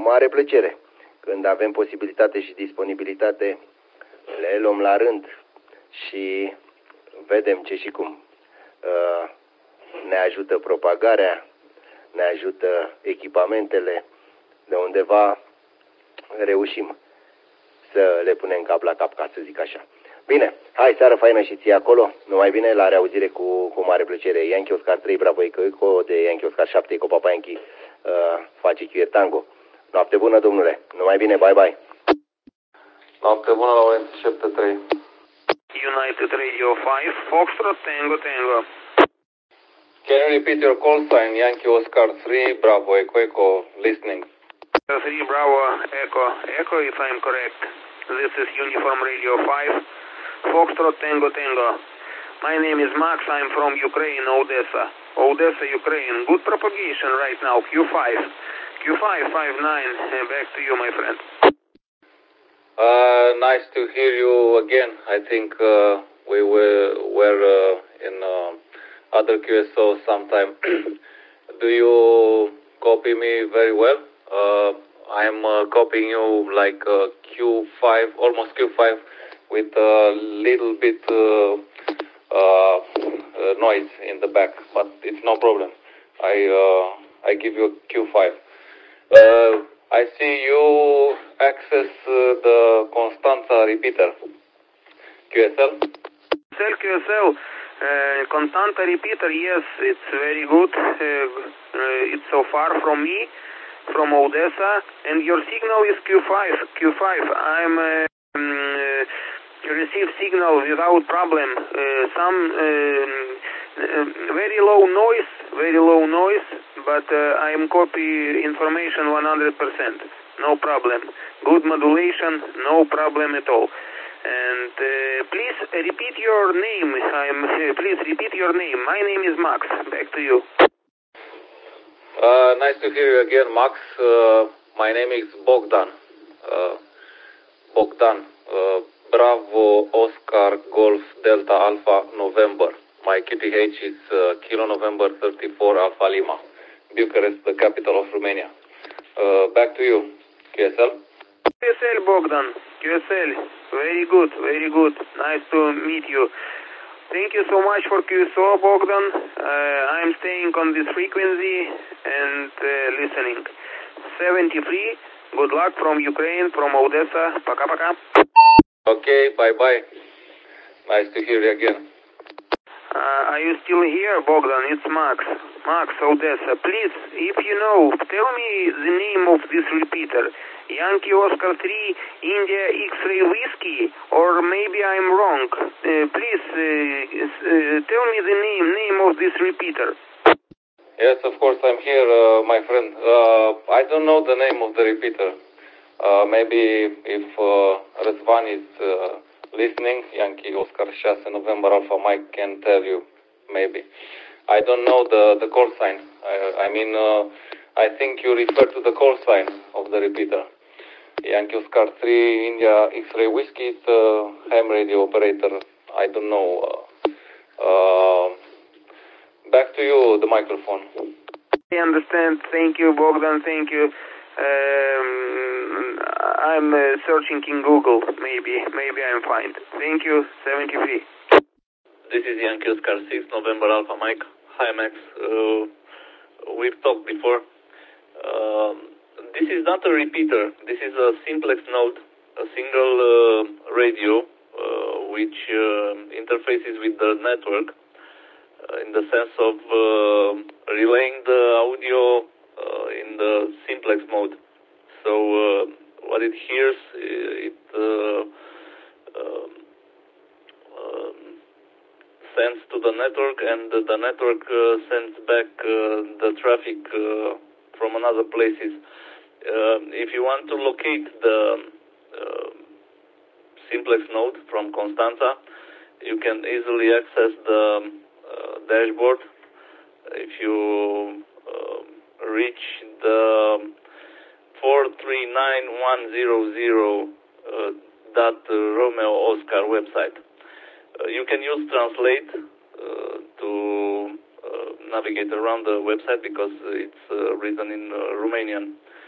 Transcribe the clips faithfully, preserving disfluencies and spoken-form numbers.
mare plăcere. Când avem posibilitate și disponibilitate, le luăm la rând și vedem ce și cum. Uh, ne ajută propagarea, ne ajută echipamentele, de undeva reușim să le punem cap la cap, ca să zic așa. Bine, hai, seară faină și ție acolo. Numai bine, la reauzire cu, cu mare plăcere. Yankee Oscar trei, Bravo Eco Eco, de Yankee Oscar șapte, Eco Papa Yankee, uh, face Q Tango. Noapte bună, domnule. Numai bine, bye bye. Noapte bună, Laurent șapte trei. United Radio five, Foxtrot Tango Tango. Can you repeat your call sign, Yankee Oscar three, Bravo Eco Eco, listening? three Bravo Echo Echo, if I'm correct. This is Uniform Radio five, Foxtrot Tango Tango. My name is Max, I'm from Ukraine, Odessa. Odessa, Ukraine. Good propagation right now, Q five. Q five five nine, uh, back to you, my friend. Uh, nice to hear you again. I think uh, we were, were uh, in uh, other Q S O sometime. Do you copy me very well? Uh, I'm uh, copying you like uh, Q five, almost Q five, with a little bit uh, uh, uh, noise in the back, but it's no problem. I uh, I give you a Q five. Uh, I see you access uh, the Constanța repeater. Q S L? Q S L, uh, Constanta repeater, yes, it's very good. Uh, uh, it's so far from me, from Odessa, and your signal is Q five. Q five, I'm uh, um, uh, receive signal without problem. Uh, some uh, uh, very low noise, very low noise, but uh, I am copy information one hundred percent. No problem. Good modulation, no problem at all. And uh, please repeat your name. I'm, uh, please repeat your name. My name is Max. Back to you. Uh, nice to hear you again, Max. Uh, my name is Bogdan. Uh, Bogdan. Uh, Bravo Oscar Golf Delta Alpha November. My Q T H is uh, Kilo November thirty-four Alpha Lima. Bucharest, the capital of Romania. Uh, back to you, Q S L. Q S L, Bogdan. Q S L. Very good, very good. Nice to meet you. Thank you so much for Q S O, Bogdan. Uh, I'm staying on this frequency and uh, listening. seventy-three, good luck from Ukraine, from Odessa. Пока-пока. Okay, bye-bye. Nice to hear you again. Uh, are you still here, Bogdan? It's Max. Max, Odessa. Please, if you know, tell me the name of this repeater. Yankee Oscar three, India X-Ray Whiskey, or maybe I'm wrong. Uh, please, uh, uh, tell me the name, name of this repeater. Yes, of course, I'm here, uh, my friend. Uh, I don't know the name of the repeater. Uh, maybe if uh, Răzvan is uh, listening, Yankee Oscar six, November Alpha Mike can tell you, maybe. I don't know the, the call sign. I, I mean, uh, I think you refer to the call sign of the repeater. Yankee Oscar three, India X-Ray Whiskey, is the ham radio operator. I don't know. Uh, uh, back to you, the microphone. I understand. Thank you, Bogdan. Thank you. Um, I'm uh, searching in Google. Maybe, maybe I'm fine. Thank you. seventy-three. This is Yankee Oscar six, November Alpha Mike. Hi, Max. Uh, we've talked before. Um, this is not a repeater. This is a simplex node, a single uh, radio uh, which uh, interfaces with the network uh, in the sense of uh, relaying the audio uh, in the simplex mode. So uh, what it hears, it uh, um, um, sends to the network, and the network uh, sends back uh, the traffic uh, from another places. Uh, if you want to locate the uh, simplex node from Constanța, you can easily access the uh, dashboard. If you uh, reach the four three nine one zero zero uh, dot Romeo Oscar website. Uh, you can use Translate uh, to uh, navigate around the website because it's uh, written in uh, Romanian.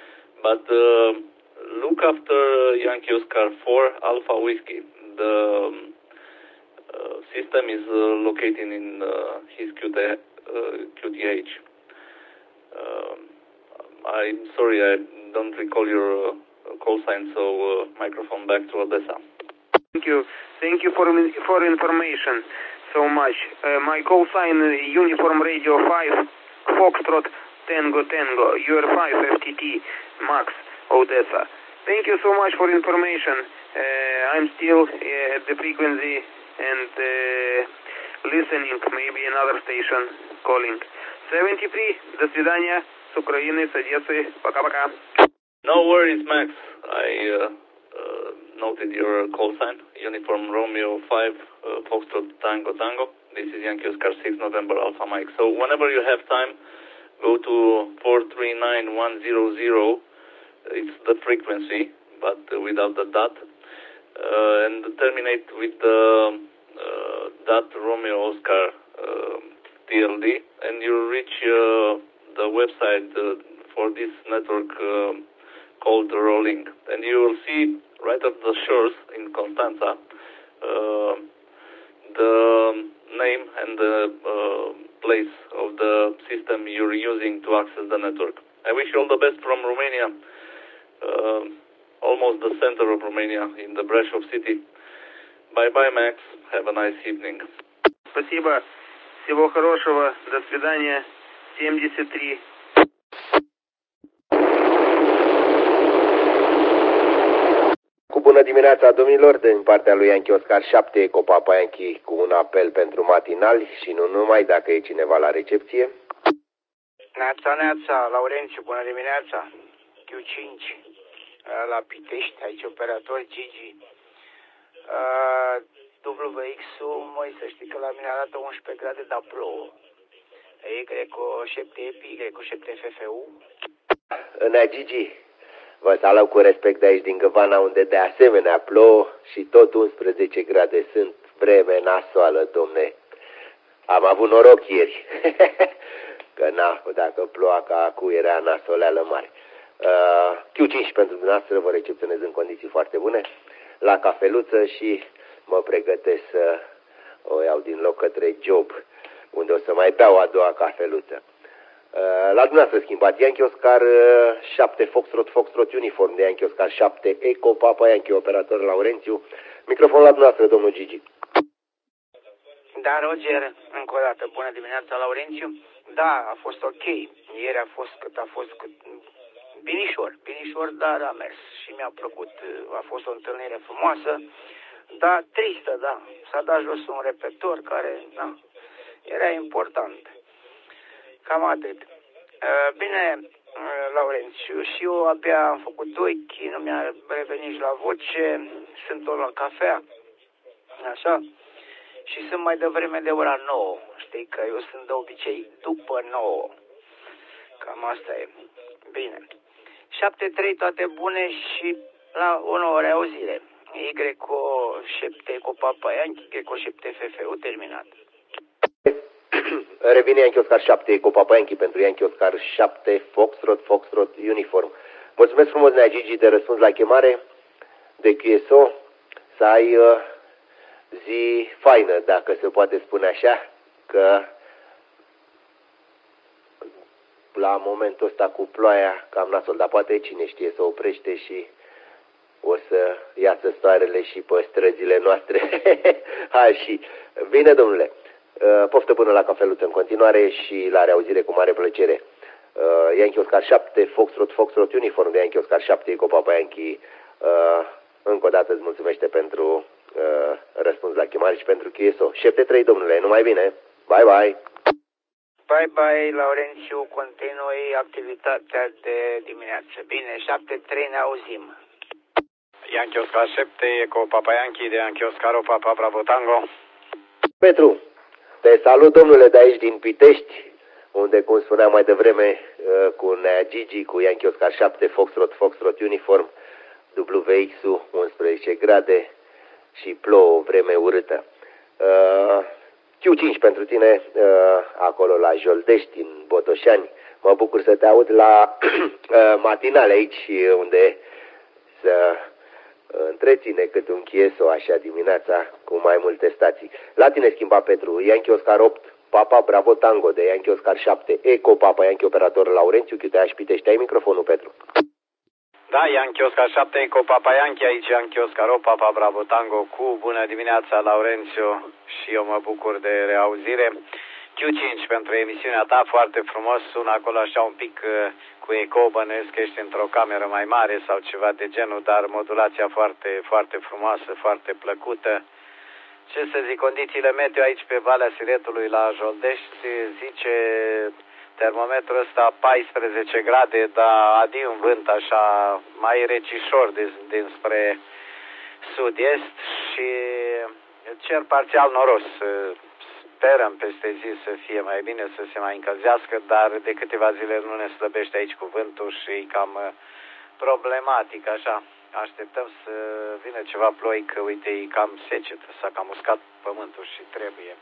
but uh, look after Yankee Oscar four Alpha Whiskey. The um, uh, system is uh, located in uh, his Q T, uh, Q T H. Uh, I'm sorry, I don't recall your uh, call sign, so uh, microphone back to Odessa. Thank you. Thank you for for information so much. Uh, my call sign uh, Uniform Radio five Foxtrot Tango Tango U R five F T T Max Odessa. Thank you so much for information. Uh, I'm still uh, at the frequency and uh, listening. Maybe another station calling. seventy-three. До свидания. С Украины, с Одессы. Пока-пока. No worries, Max. I uh, uh, noted your call sign, Uniform Romeo five, uh, Foxtrot Tango Tango. This is Yankee Oscar six, November Alpha Mike. So whenever you have time, go to four three nine one zero zero. It's the frequency, but uh, without the dot. Uh, and terminate with the uh, dot Romeo Oscar uh, T L D. And you'll reach uh, the website uh, for this network uh, called Rolling. And you will see right at the shores in Constanța uh, the name and the uh, place of the system you're using to access the network. I wish you all the best from Romania, uh, almost the center of Romania in the Brasov city. Bye-bye, Max. Have a nice evening. Спасибо. Всего хорошего. До свидания. семьдесят три. Cu bună dimineața, domnilor, din partea lui Yankee Oscar șapte, Copapa Yankee, cu un apel pentru matinali și nu numai, dacă e cineva la recepție. Neața, neața, Laurențiu, bună dimineața. Q cinci, la Pitești, aici operator Gigi. Uh, W X-ul, măi, să știi că la mine arată unsprezece grade, dar plouă. Y cu șapte E P, Y cu șapte F F U. Nea Gigi, vă salut cu respect de aici din Găvana, unde de asemenea plouă și tot unsprezece grade sunt, vreme nasoală, domne. Am avut noroc ieri, că na, dacă ploua ca acu era nasoleală mare. Uh, Q cinci pentru dumneavoastră, vă recepționez în condiții foarte bune, la cafeluță și mă pregătesc să o iau din loc către job, unde o să mai beau a doua cafeluță. La dumneavoastră schimbați Yankee Oscar șapte Foxtrot Foxtrot Uniform de Yankee Oscar șapte Eco Papa Yankee, operator Laurențiu. Microfonul la dumneavoastră, domnul Gigi. Da, Roger, încă o dată, bună dimineața, Laurențiu. Da, a fost ok. Ieri a fost cât a fost cât... binișor, binișor, dar a mers și mi-a plăcut. A fost o întâlnire frumoasă, dar tristă, da. S-a dat jos un repetor care, da, era important. Cam atât. Bine, Laurențiu, și eu abia am făcut ochi, nu mi-a revenit și la voce, sunt tot la cafea, așa, și sunt mai devreme de ora nouă, știi că eu sunt de obicei după nouă, cam asta e. Bine, șapte trei, toate bune și la o nouă reauzire. Y cu șapte cu Papa Yankee, Y cu șapte F F U, terminat. Revine Yankee Oscar șapte cu Papa Yankee pentru Yankee Oscar șapte Foxtrot Foxtrot Uniform. Mulțumesc frumos, Nea Gigi, de răspuns la chemare de Q S O. Să ai uh, zi faină, dacă se poate spune așa, că la momentul ăsta cu ploaia cam nasol, dar poate cine știe să oprește și o să iasă soarele și pe străzile noastre. Hai și bine, domnule. Poftă până la cafeluță în continuare și la reauzire cu mare plăcere. Uh, Yankee Oscar șapte, Foxtrot, Foxtrot Uniform de Yankee Oscar șapte, cu Papa Yankee. Uh, încă o dată îți mulțumește pentru uh, răspuns la chemare și pentru Q S O. șapte trei, domnule, numai bine. Bye, bye. Bye, bye, Laurențiu, continui activitatea de dimineață. Bine, șapte trei, ne auzim. Yankee Oscar șapte, cu Papa Yankee de Yankee Oscar, Papa Bravo Tango. Petru, te salut, domnule, de aici din Pitești, unde, cum spuneam mai devreme, cu Nea Gigi, cu Yankee Oscar șapte, Foxtrot, Foxtrot Uniform, W X-ul, unsprezece grade și plouă, vreme urâtă. Q cinci pentru tine, acolo la Joldești, în Botoșani. Mă bucur să te aud la matinale aici, unde să întreține cât un chieso așa dimineața cu mai multe stații. La tine schimba Petru, Yankee Oscar opt, Papa Bravo Tango de Yankee Oscar șapte, Eco Papa Yankee Operator Laurențiu, Chiutea și Pitești. Ai microfonul, Petru. Da, Yankee Oscar șapte, Eco Papa Yankee, aici Yankee Oscar opt, Papa Bravo Tango cu bună dimineața, Laurențiu, și eu mă bucur de reauzire. Q cinci pentru emisiunea ta, foarte frumos, sună acolo așa un pic uh, cu eco, bănuiesc că ești într-o cameră mai mare sau ceva de genul, dar modulația foarte, foarte frumoasă, foarte plăcută. Ce să zic, condițiile meteo aici pe Valea Siretului la Joldești, zice termometrul ăsta paisprezece grade, dar adi un vânt așa mai recișor dinspre sud-est și cer parțial noros. Sperăm peste zi să fie mai bine, să se mai încălzească, dar de câteva zile nu ne slăbește aici cuvântul și e cam problematic așa. Așteptăm să vină ceva ploi, că uite, e cam secetă, s-a cam uscat pământul și trebuie.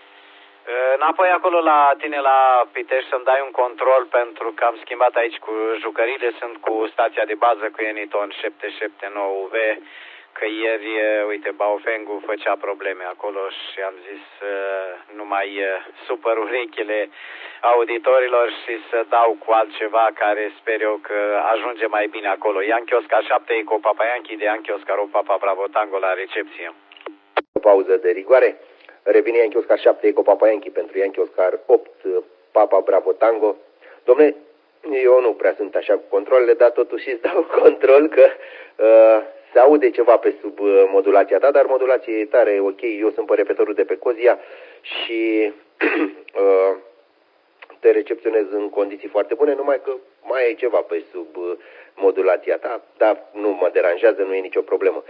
Înapoi acolo la tine la Pitești să-mi dai un control, pentru că am schimbat aici cu jucările, sunt cu stația de bază cu Eniton șapte șapte nouă U V, că ieri, uite, Baofengu făcea probleme acolo și am zis să nu mai supăr urechile auditorilor și să dau cu altceva care sper eu că ajunge mai bine acolo. Yankee Oscar șapte, Eco Papa Yankee de Yankee Oscar opt, Papa Bravo Tango la recepție. O pauză de rigoare. Revine Yankee Oscar șapte, Eco Papa Yankee pentru Yankee Oscar opt, Papa Bravo Tango. Dom'le, eu nu prea sunt așa cu controlele, dar totuși îți dau control că uh, se aude ceva pe sub uh, modulația ta, dar modulația e tare, ok, eu sunt pe repetorul de pe Cozia și uh, te recepționez în condiții foarte bune, numai că mai e ceva pe sub uh, modulația ta, dar nu mă deranjează, nu e nicio problemă.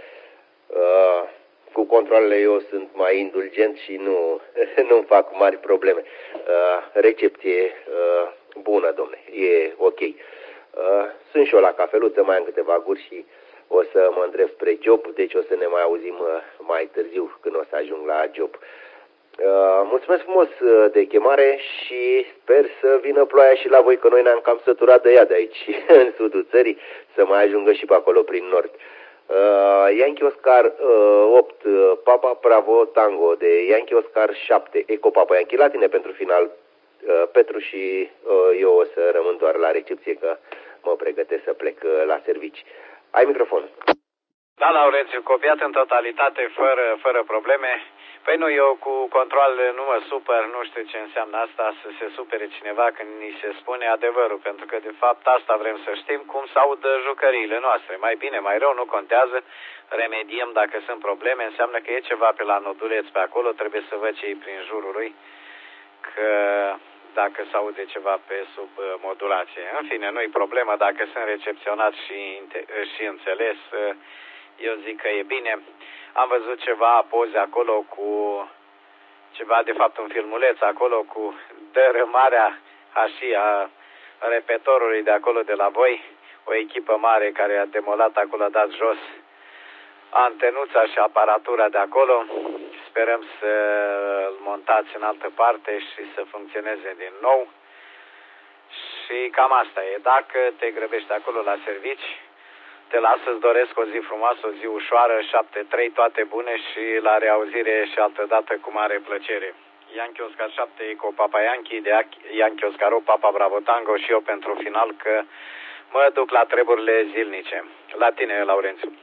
Uh, cu controlele eu sunt mai indulgent și nu nu fac mari probleme. Uh, recepție uh, bună, domne, e ok. Uh, sunt și eu la cafeluță, mai am câteva guri și o să mă îndrept spre job, deci o să ne mai auzim uh, mai târziu când o să ajung la job. Uh, mulțumesc frumos uh, de chemare și sper să vină ploaia și la voi, că noi ne-am cam săturat de ea de aici, în sudul țării, să mai ajungă și pe acolo prin nord. Uh, Yankee Oscar uh, opt, uh, Papa Bravo Tango de Yankee Oscar șapte, Eco Papa Yankee, la tine pentru final, uh, Petru, și uh, eu o să rămân doar la recepție, că mă pregătesc să plec uh, la servici. Ai microfonul. Da, Laurențiu, copiat în totalitate, fără, fără probleme. Păi nu, eu cu controlele nu mă supăr, nu știu ce înseamnă asta, să se supere cineva când ni se spune adevărul, pentru că de fapt asta vrem să știm, cum se audă jucăriile noastre. Mai bine, mai rău, nu contează, remediem dacă sunt probleme, înseamnă că e ceva pe la noduleț pe acolo, trebuie să văd ce-i prin jurul lui, că dacă se aude ceva pe sub modulație. În fine, nu-i problemă, dacă sunt recepționat și, și înțeles, eu zic că e bine. Am văzut ceva poze acolo cu ceva, de fapt un filmuleț acolo cu dărâmarea așa a repetorului de acolo de la voi, o echipă mare care a demolat acolo, a dat jos antenuța și aparatura de acolo. Sperăm să-l montați în altă parte și să funcționeze din nou. Și cam asta e. Dacă te grăbești acolo la servici, te las, să-ți doresc o zi frumoasă, o zi ușoară, șapte trei, toate bune și la reauzire și altădată cu mare plăcere. Yankee Oscar șapte, Eco Papa Yankee de Yankee Oscar opt, Papa Bravo Tango și eu pentru final, că mă duc la treburile zilnice. La tine, Laurențiu.